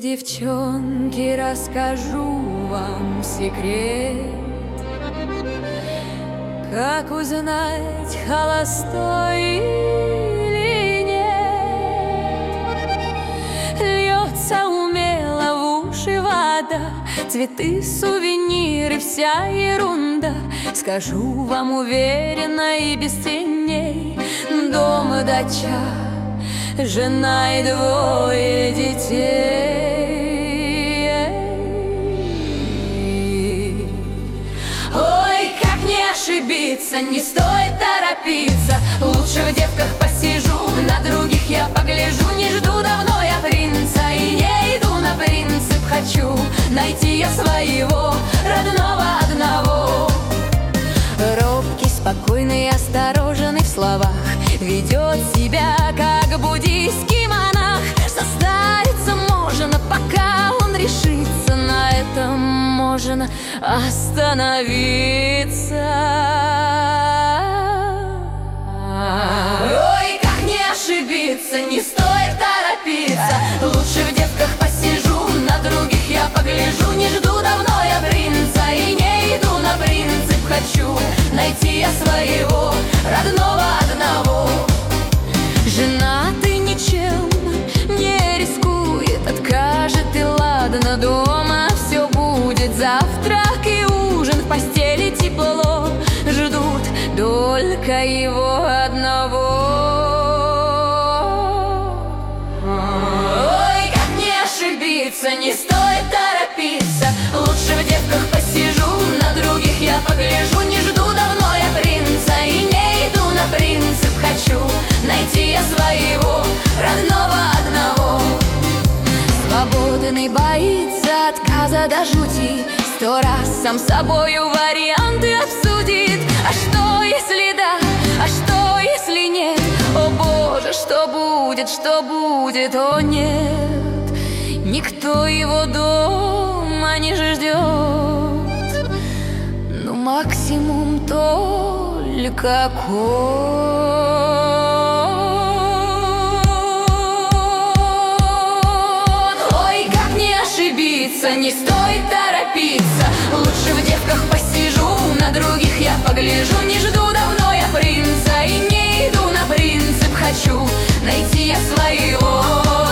девчонки, расскажу вам секрет. Как узнать, холостой или нет? Льется умело в уши вода, цветы, сувениры, вся ерунда. Скажу вам уверенно и без теней: дом, дача, жена и двое детей. Ой, как не ошибиться, не стоит торопиться. Лучше в девках посижу, на других я погляжу. Не жду давно я принца и не иду на принцип. Хочу найти я своего, родного одного. Робкий, спокойный, осторожный в словах, ведет себя как буддийский монах. Состариться можно, пока он решится. На этом можно остановиться. Ой, как не ошибиться, не стоит торопиться. Лучше в девках посижу, на других я погляжу. Не жду давно я принца и не иду на принцип. Хочу найти я своего, родного одного. Женатый ничем не рискует, откажет и ладно, дома все будет. Завтрак и ужин, в постели тепло, ждут только его одного. Ой, как не ошибиться, не стоит торопиться. Лучше в девках посижу, на других я погляжу. Не жду давно я принца и не иду на принцип. Хочу найти я своего, родного одного. Свободный боится отказа до жути, 100 раз сам собою варианты обсудит. А что если да, а что если нет? О боже, что будет, о нет. Никто его дома не ждет, ну максимум только не стоит торопиться. Лучше в девках посижу, на других я погляжу. Не жду давно я принца и не иду на принцип. Хочу найти я своего.